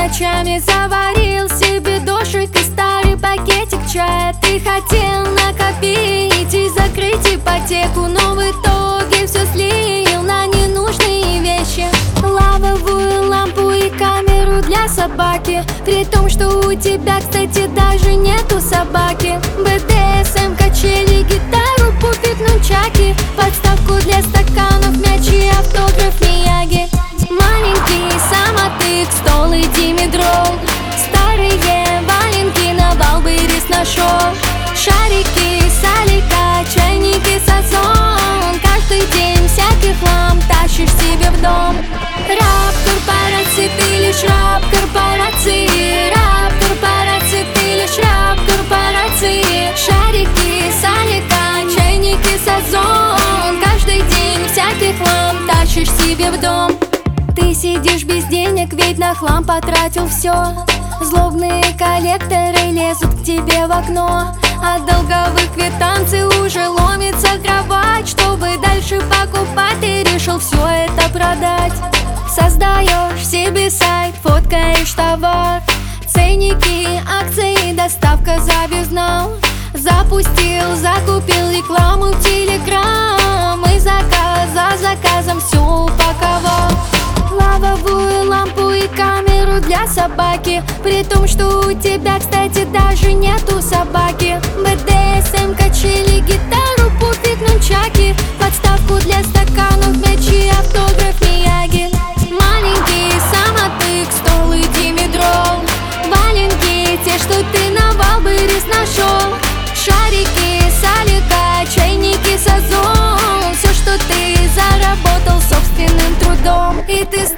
ночами заварил себе дошик и старый пакетик чая. Ты хотел накопить и закрыть ипотеку, но в итоге все слил на ненужные вещи. Лавовую лампу и камеру для собаки, при том, что у тебя, кстати, даже нету собаки. БДСМ, качели, гитару, пуфик, нунчаки, подставку для стаканов, мяч и автограф Мияги. Маленький самотык, стол и димедрол, старые валенки на Валберис нашел. Шарики, салика, чайники, сазон, каждый день всякий хлам тащишь себе в дом. Раб корпорации, ты лишь раб корпорации. Раб корпорации, ты лишь раб корпорации. Шарики, салика, чайники, сазон, каждый день всякий хлам тащишь себе в дом. Ты сидишь без денег, ведь на хлам потратил все. Злобные коллекторы лезут к тебе в окно. От долговых квитанций уже ломится кровать. Чтобы дальше покупать, ты решил все это продать. Создаешь себе сайт, фоткаешь товар, ценники, акции, доставка за безнал. Запустил, закупил рекламу в Телеграм и заказ за заказом все упаковал. Лавовую лампу и камеру для собаки, при том, что у тебя, кстати, даже нету собаки. БДСМ, качели, гитару, пуфик, нунчаки, подставку для стаканов, мяч и автограф Мияги. Маленький самотык, стол и димедрол, валенки, те, что ты на Валберис нашел. Шарики, салика, чайники, сазон, все, что ты заработал собственным трудом. И ты